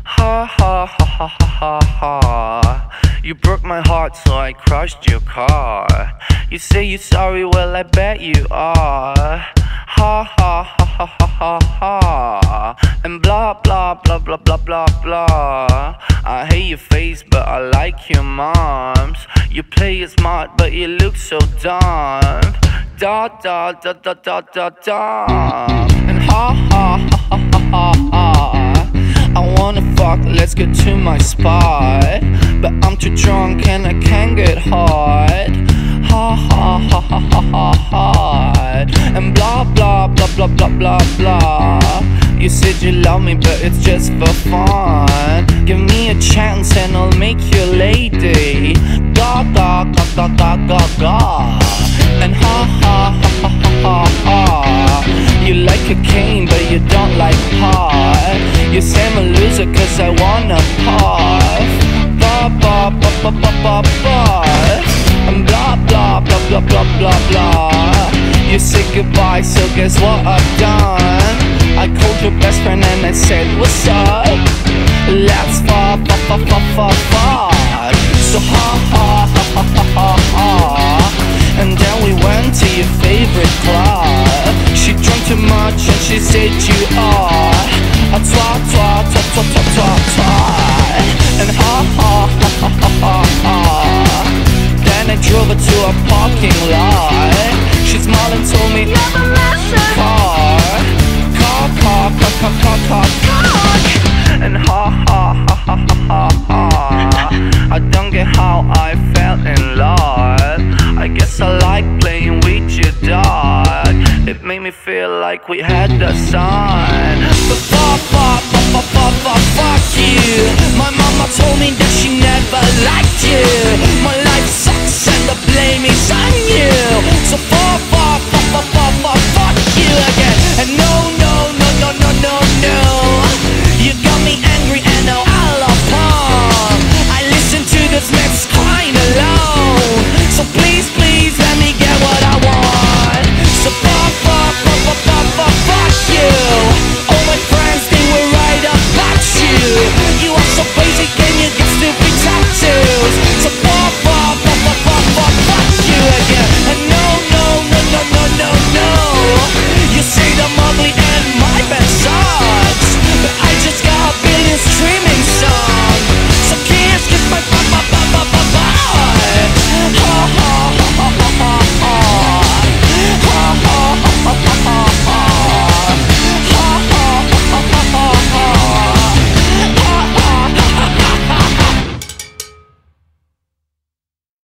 Ha ha ha ha ha ha ha. You broke my heart, so I crushed your car. You say you're sorry, well I bet you are. Ha ha ha ha ha ha ha. And blah blah blah blah blah blah blah. I hate your face, but I like your moms. You play it smart, but you look so dumb. Da da da da da da da. And ha ha ha ha ha ha ha. I wanna fuck, let's get to my spot, but I'm too drunk and I can't get hard. Ha ha ha ha ha ha ha. And blah blah blah blah blah blah blah. You said you love me, but it's just for fun. Give me a chance and I'll make you a lady. Da da da da da da da. And ha ha ha ha ha ha ha. You like cocaine, but you don't like pot. You say I'm a loser cause I wanna puff. Ba ba ba ba ba ba ba. And blah blah blah blah blah blah blah. You said goodbye, so guess what I've done? I called your best friend and I said, what's up? Let's fuck, fuck, fuck, fuck, fuck, fuck. So ha ha ha ha ha ha ha. And then we went to your favorite club. She drank too much and she said you are a twat, twat, twat, twat, twat, twat, twat. And ha ha ha ha ha ha ha. Then I drove her to a parking lot. She smiled and told me, never listen. Car, car, car, car, car, car, car. And ha ha ha ha ha ha ha. I don't get how I fell in love. I guess I like playing with your dog. It made me feel like we had the sun. But